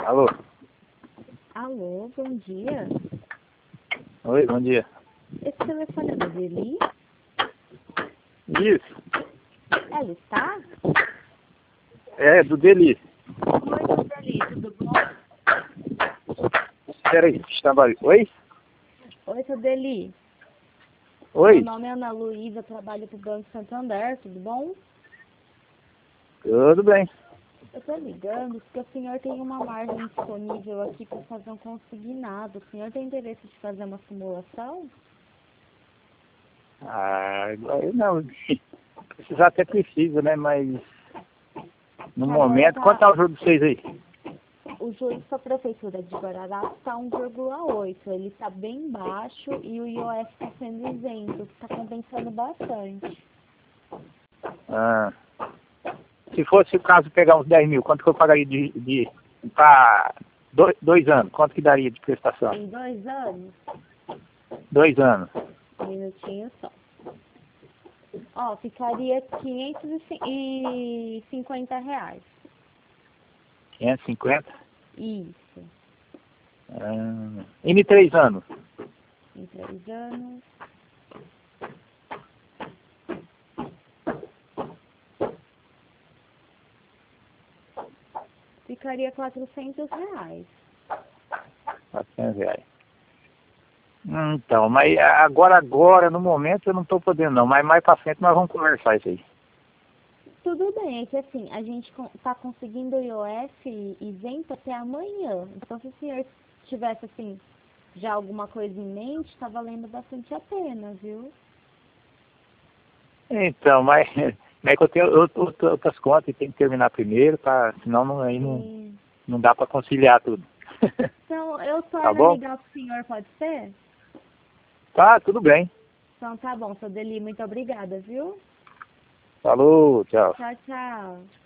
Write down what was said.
Alô? Alô, bom dia. Oi, bom dia. Esse telefone é do Deli? Isso, Ela está? é do Deli. Oi, Deli, tudo bom? Peraí, trabalho. Oi? Oi, seu Deli. Meu Oi? nome é Ana Luísa, trabalho para o Banco Santander, tudo bom? Tudo bem. Eu estou ligando porque o senhor tem uma margem disponível aqui para fazer um consignado. O senhor tem interesse de fazer uma simulação? Eu não. Precisar até precisa, né? Mas no Agora momento, quanto tá o juro de vocês aí? o juros para a Prefeitura de Guararapes está 1,8. Ele está bem baixo e o IOF está sendo isento, o que está compensando bastante. Ah, se fosse o caso de pegar uns 10 mil, quanto que eu pagaria para 2 anos? Quanto que daria de prestação? Em 2 anos, 2 anos. um minutinho só. Ó, ficaria R$ 550. 550? Isso. Em 3 anos? Em 3 anos. Ficaria R$ 400. R$ 400. Então, mas agora, no momento, eu não estou podendo não, mas mais para frente nós vamos conversar isso aí. Tudo bem, é que assim, a gente tá conseguindo o IOF isento até amanhã. Então, se o senhor tivesse, assim, já alguma coisa em mente, tá valendo bastante a pena, viu? Então, mas é que eu tenho outras contas e tem que terminar primeiro, senão aí Sim. não dá para conciliar tudo. Então, eu Tá torno a bom? ligar pro senhor, pode ser? Tá, tudo bem. Então, tá bom, seu Deli, muito obrigada, viu? Falou, tchau. Tchau, tchau.